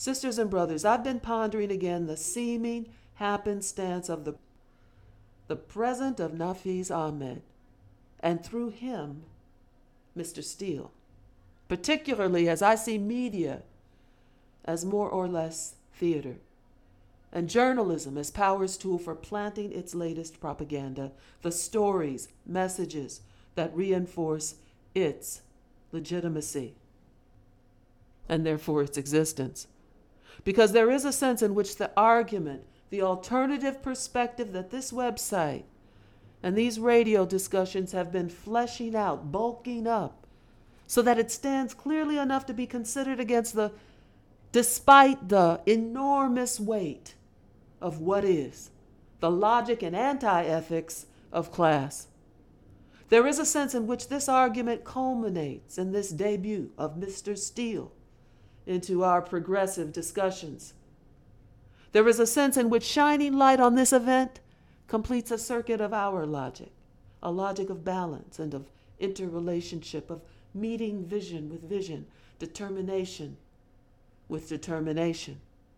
Sisters and brothers, I've been pondering again the seeming happenstance of the present of Nafeez Ahmed, and through him, Mr. Steele, particularly as I see media as more or less theater, and journalism as power's tool for planting its latest propaganda, the stories, messages that reinforce its legitimacy, and therefore its existence. Because there is a sense in which the argument, the alternative perspective that this website and these radio discussions have been fleshing out, bulking up, so that it stands clearly enough to be considered despite the enormous weight of what is, the logic and anti-ethics of class. There is a sense in which this argument culminates in this debut of Mr. Steele into our progressive discussions. There is a sense in which shining light on this event completes a circuit of our logic, a logic of balance and of interrelationship, of meeting vision with vision, determination with determination.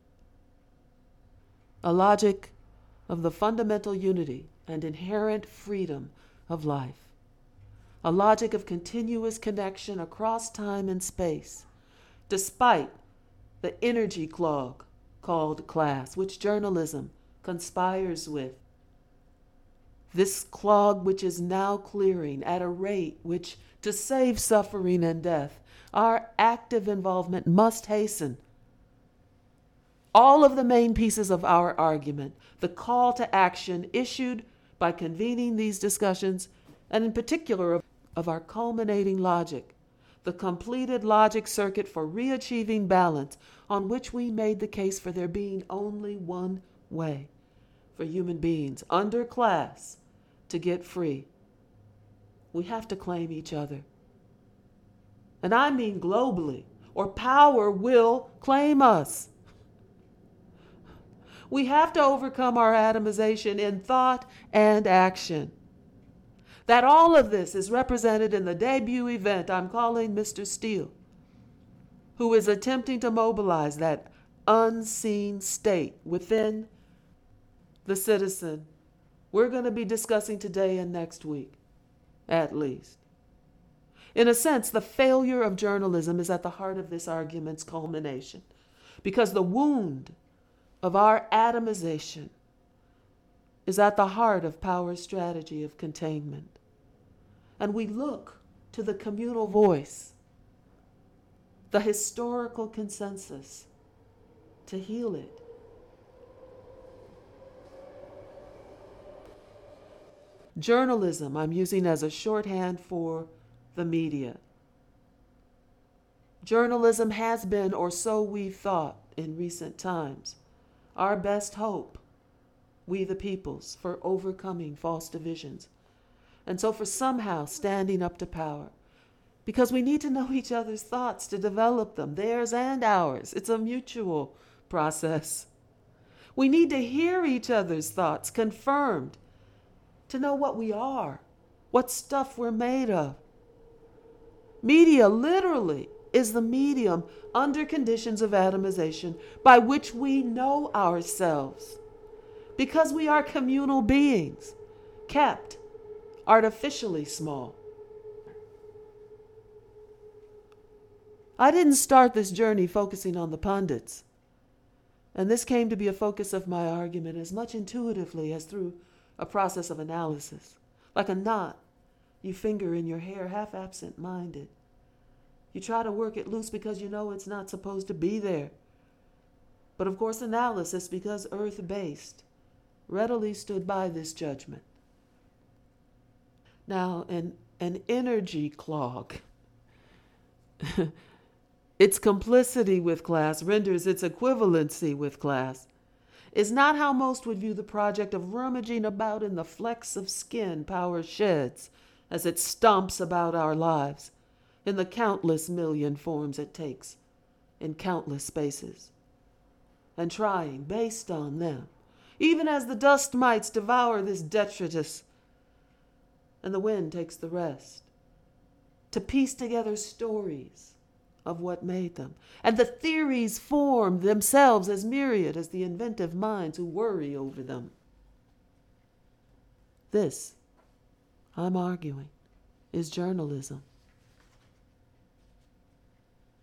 A logic of the fundamental unity and inherent freedom of life. A logic of continuous connection across time and space, despite the energy clog called class, which journalism conspires with. This clog which is now clearing at a rate which, to save suffering and death, our active involvement must hasten. All of the main pieces of our argument, the call to action issued by convening these discussions, and in particular of our culminating logic, the completed logic circuit for reachieving balance, on which we made the case for there being only one way for human beings under class to get free. We have to claim each other. And I mean globally, or power will claim us. We have to overcome our atomization in thought and action. That all of this is represented in the debut event I'm calling Mr. Steele, who is attempting to mobilize that unseen state within the citizen we're going to be discussing today and next week, at least. In a sense, the failure of journalism is at the heart of this argument's culmination, because the wound of our atomization is at the heart of power's strategy of containment. And we look to the communal voice, the historical consensus, to heal it. Journalism I'm using as a shorthand for the media. Journalism has been, or so we've thought in recent times, our best hope, we the peoples, for overcoming false divisions. And so for somehow standing up to power. Because we need to know each other's thoughts to develop them, theirs and ours. It's a mutual process. We need to hear each other's thoughts confirmed, to know what we are, what stuff we're made of. Media literally is the medium under conditions of atomization by which we know ourselves. Because we are communal beings, kept artificially small. I didn't start this journey focusing on the pundits, and this came to be a focus of my argument as much intuitively as through a process of analysis, like a knot you finger in your hair, half absent-minded. You try to work it loose because you know it's not supposed to be there. But of course analysis, because earth-based, readily stood by this judgment. Now, an energy clog, its complicity with class renders its equivalency with class, is not how most would view the project of rummaging about in the flecks of skin power sheds as it stomps about our lives in the countless million forms it takes in countless spaces, and trying, based on them, even as the dust mites devour this detritus, and the wind takes the rest, to piece together stories of what made them, and the theories form themselves as myriad as the inventive minds who worry over them. This, I'm arguing, is journalism.